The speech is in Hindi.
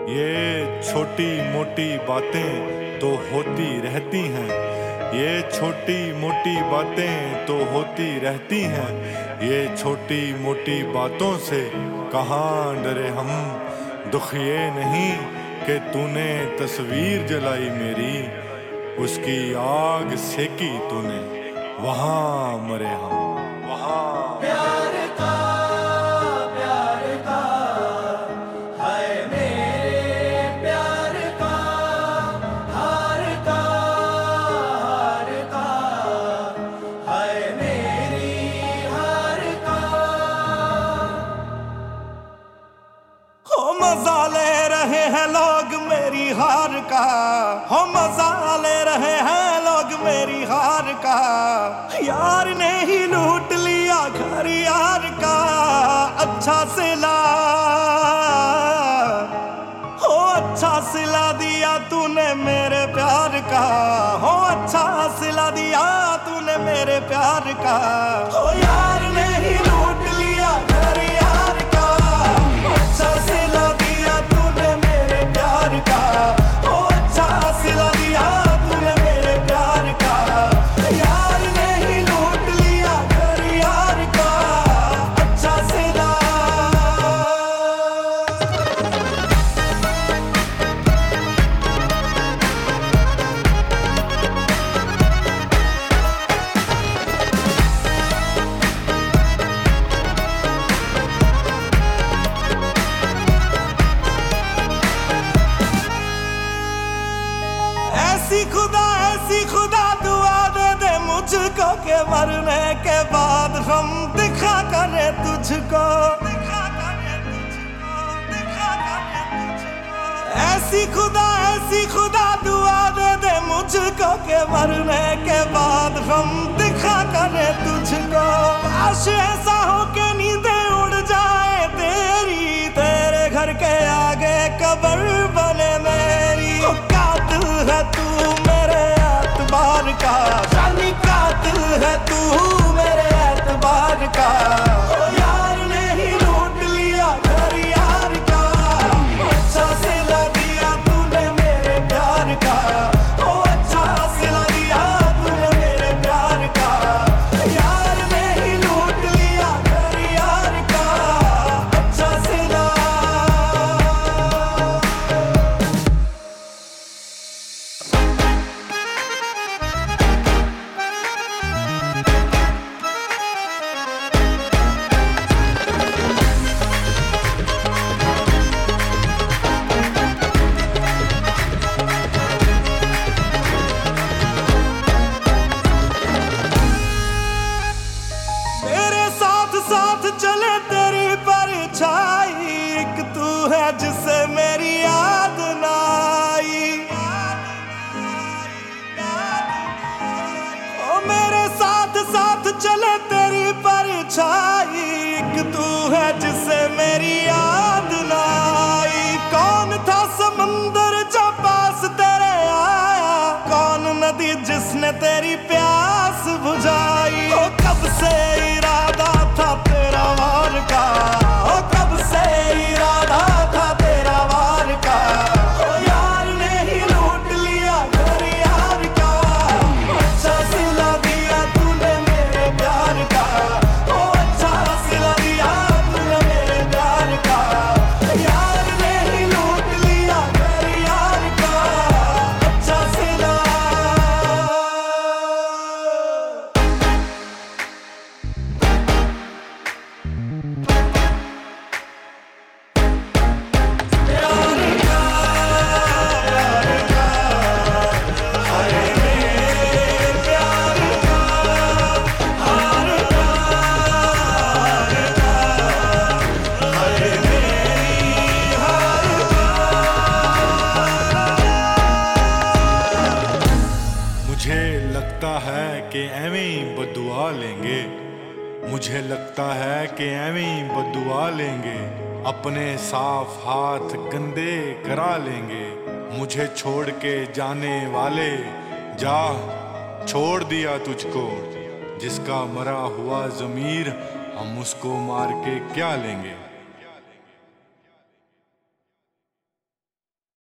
ये छोटी मोटी बातें तो होती रहती हैं, ये छोटी मोटी बातें तो होती रहती हैं। ये छोटी मोटी बातों से कहाँ डरे हम, दुख ये नहीं कि तूने तस्वीर जलाई मेरी, उसकी आग सेकी तूने, वहाँ मरे हम, वहाँ। प्यार का है मेरे प्यार का हार का है मेरी हार का। हो मजा ले रहे हैं लोग मेरी हार का, हो मजा ले रहे हैं लोग मेरी हार का। यार ने ही लूट लिया घर यार का, अच्छा सिला हो अच्छा सिला दिया तूने मेरे प्यार का, हो अच्छा सिला दिया तूने मेरे प्यार का। हो यार ने ही लूट लिया घर यार का, अच्छा सिला दिया तूने मेरे प्यार का, हो अच्छा सिला दिया तूने मेरे प्यार का। यार ने ही लूट लिया घर यार का, अच्छा सिला। ऐसी खुदा दुआ दे दे मुझको के मरने के बाद हम दिखा करे तुझको, ऐसी खुदा दुआ दे दे मुझको के मरने के बाद हम दिखा करे तुझको। काश ऐसा हो के नींदें उड़ जाए तेरी, तेरे घर के आगे कब्र बने मेरी। कातिल है तू मेरे एतबार का, जानी कातिल है तू मेरे एतबार का। यार ने ही लूट लिया घर यार का, अच्छा सिला दिया तूने मेरे प्यार का, ओ अच्छा सिला दिया तूने मेरे प्यार का। यार ने ही लूट लिया घर यार का, अच्छा सिला। साथ चले तेरी परछाई, एक तू है जिसे मेरी याद ना आई। ओ मेरे साथ चले तेरी परछाई, एक तू है जिसे मेरी याद ना आई। कौन था समंदर जो पास तेरे आया, कौन नदी जिसने तेरी प्यास बुझाई। ओ कब से इरादा था तेरा वार का, ओ कब से इरादा था तेरा वार का। ओ यार ने ही लूट लिया घर यार का, अच्छा सिला दिया तूने मेरे प्यार का, ओ अच्छा सिला दिया तूने मेरे प्यार का। यार ने ही लूट लिया घर यार का, अच्छा सिला। मुझे लगता है कि एवें ही बद्दुआ लेंगे, मुझे लगता है कि एवें ही बद्दुआ लेंगे। अपने साफ हाथ गंदे करा लेंगे, मुझे छोड़ के जाने वाले जा, छोड़ दिया तुझको। जिसका मरा हुआ ज़मीर हम उसको मार के क्या लेंगे।